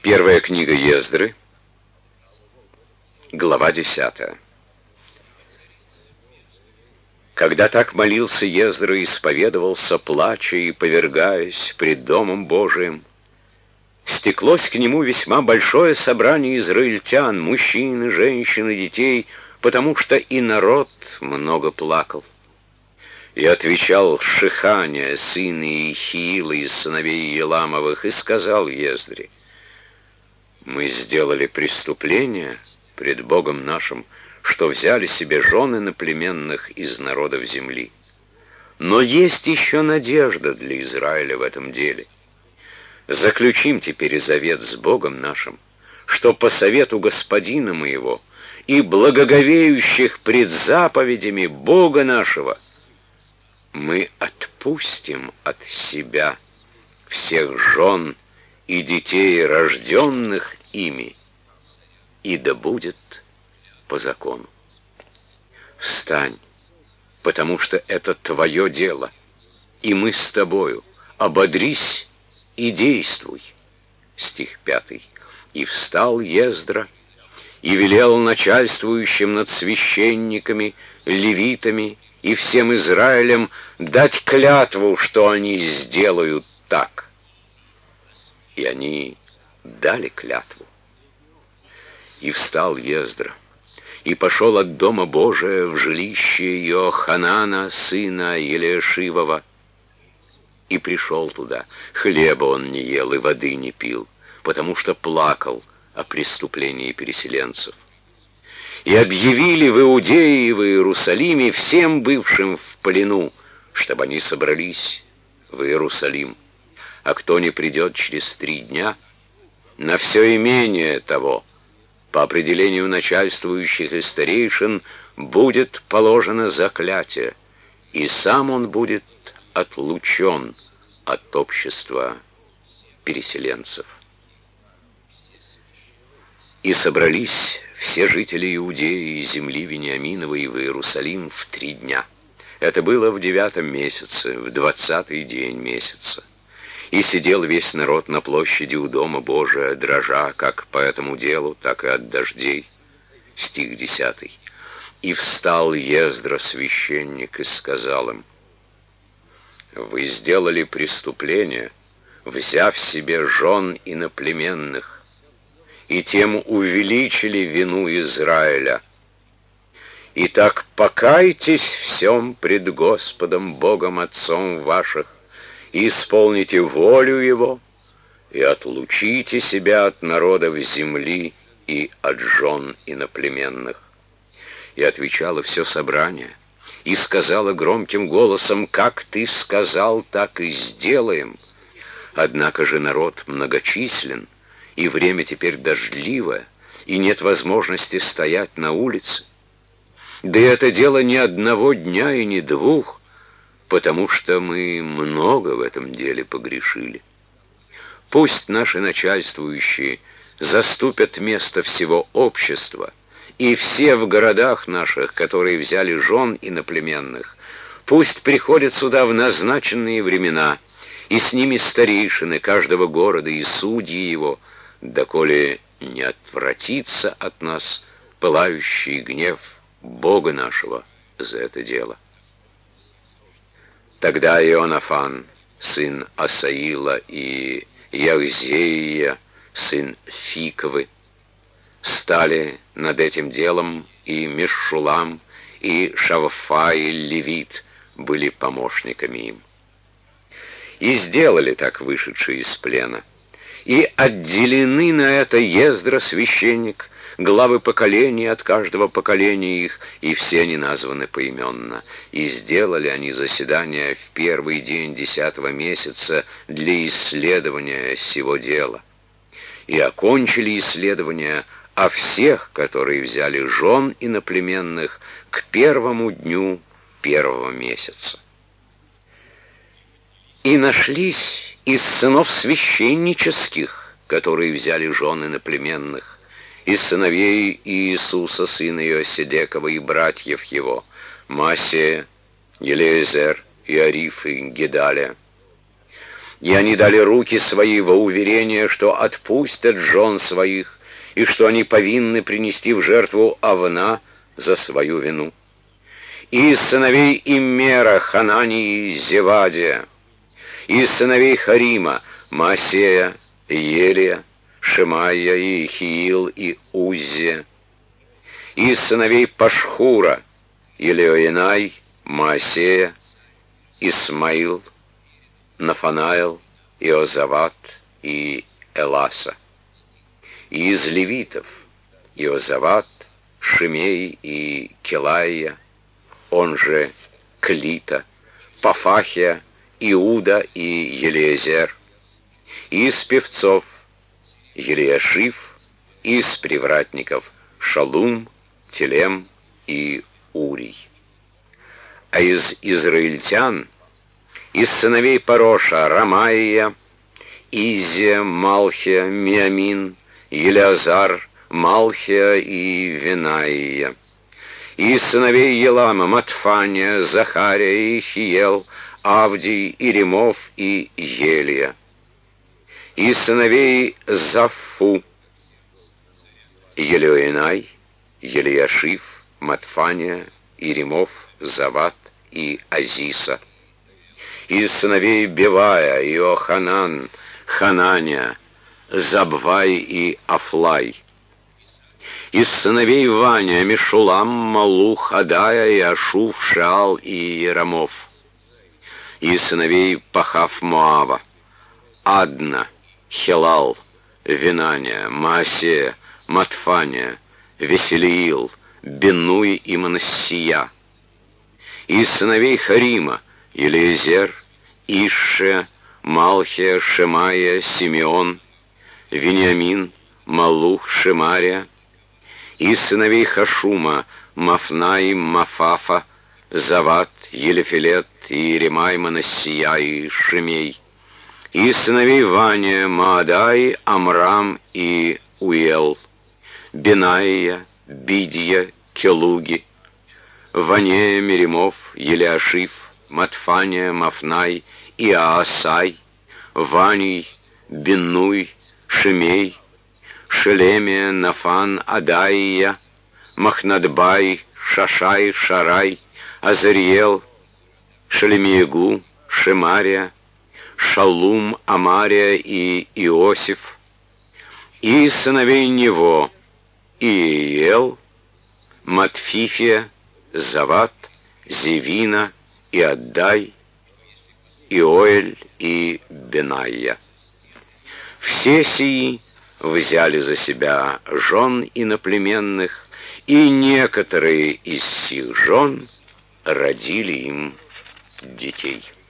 Первая книга Ездры, глава 10. Когда так молился Ездра и исповедовался, плача и повергаясь пред Домом Божиим, стеклось к нему весьма большое собрание израильтян, мужчин, женщин и детей, потому что и народ много плакал. И отвечал Шиханя, сын Иехиила из сыновей Еламовых, и сказал Ездре: «Мы сделали преступление пред Богом нашим, что взяли себе жены иноплеменных из народов земли. Но есть еще надежда для Израиля в этом деле. Заключим теперь завет с Богом нашим, что по совету Господина моего и благоговеющих пред заповедями Бога нашего мы отпустим от себя всех жен и детей, рожденных ими, и да будет по закону. Встань, потому что это твое дело, и мы с тобою. Ободрись и действуй». Стих 5. «И встал Ездра, и велел начальствующим над священниками, левитами и всем Израилем дать клятву, что они сделают так. И они дали клятву. И встал Ездра, и пошел от Дома Божия в жилище Иоханана, сына Елиашивова, и пришел туда. Хлеба он не ел и воды не пил, потому что плакал о преступлении переселенцев. И объявили в Иудее и в Иерусалиме всем бывшим в плену, чтобы они собрались в Иерусалим. А кто не придет через 3 дня, на все имение того, по определению начальствующих и старейшин, будет положено заклятие, и сам он будет отлучен от общества переселенцев. И собрались все жители Иудеи и земли Вениаминовой в Иерусалим в 3 дня. Это было в 9 месяце, в 20-й день месяца. И сидел весь народ на площади у Дома Божия, дрожа как по этому делу, так и от дождей. Стих 10. «И встал Ездра, священник, и сказал им: вы сделали преступление, взяв себе жен иноплеменных, и тем увеличили вину Израиля. Итак, покайтесь всем пред Господом Богом Отцом ваших, и исполните волю Его, и отлучите себя от народов земли и от жен иноплеменных». И отвечало все собрание, и сказала громким голосом: «Как ты сказал, так и сделаем». Однако же народ многочислен, и время теперь дождливое, и нет возможности стоять на улице. Да и это дело не 1 дня и не 2, потому что мы много в этом деле погрешили. Пусть наши начальствующие заступят место всего общества, и все в городах наших, которые взяли жен иноплеменных, пусть приходят сюда в назначенные времена, и с ними старейшины каждого города и судьи его, доколе не отвратится от нас пылающий гнев Бога нашего за это дело. Тогда Ионафан, сын Асаила, и Яхзеия, сын Фиковы, стали над этим делом, и Мешулам, и Шавфай, левит были помощниками им. И сделали так вышедшие из плена. И отделены на это Ездра, священник, главы поколений от каждого поколения их, и все они названы поименно. И сделали они заседание в 1-й день 10-го месяца для исследования сего дела. И окончили исследование о всех, которые взяли жен иноплеменных, к 1-му дню 1-го месяца. И нашлись из сынов священнических, которые взяли жен иноплеменных, из сыновей Иисуса, сына Иоседекова, и братьев его, Масия, Елеезер, Иариф и Гедалия. И они дали руки свои во уверение, что отпустят жен своих, и что они повинны принести в жертву овна за свою вину. И из сыновей Иммера Ханании Зевадия, и из сыновей Харима Маасея, Елия, Шемая, и Ихиил, и Уззия, и из сыновей Пашхура Елеоенай, Маасея, Исмаил, Нафанаил, Иозават и Эласа. И из левитов Иозават, Шимей и Келаия, он же Клита, Пафахия, Иуда и Елиезер. И из певцов Елиашив, и из привратников Шалум, Телем и Урий. А из израильтян, из сыновей Пароша Рамаия, Изия, Малхия, Миамин, Елеазар, Малхия и Винаия. И из сыновей Елама Матфания, Захария, Ихиел, Авдий, Иремов и Елия. И из сыновей Заффу Елеоенай, Елиашив, Матфания, Иремов, Зават и Азиса. Из сыновей Бевая, Иоханан, Хананя, Забвай и Афлай. Из сыновей Ваня, Мешулам, Малух, Адая, и Ашуф, Шаал и Иерамов. Из сыновей Пахав Моава, Адна, Хелал, Винаня, Маасея, Матфания, Веселиил, Бенуй и Манассия. Из сыновей Харима Елиезер, Ишше, Малхия, Шемая, Симеон, Вениамин, Малух, Шемария. Из сыновей Хашума Мафнай, Мафафа, Зават, Елефилет, Иеремай, Манассия и Шимей. Из сыновей Ваня Маадай, Амрам и Уел, Бенаия, Бидия, Келуги, Ванея, Меримов, Елиашив, Матфания, Мафнай и Аасай, Ваний, Беннуй, Шимей, Шелемия, Нафан, Адаия, Махнадбай, Шашай, Шарай, Азариел, Шелемиегу, Шемария, Шалум, Амария и Иосиф. И из сыновей Нево Иеел, Матфифия, Зават, Зевина, Иаддай, Иоэль и Бенаия. Все сии взяли за себя жен иноплеменных, и некоторые из сих жен родили им детей.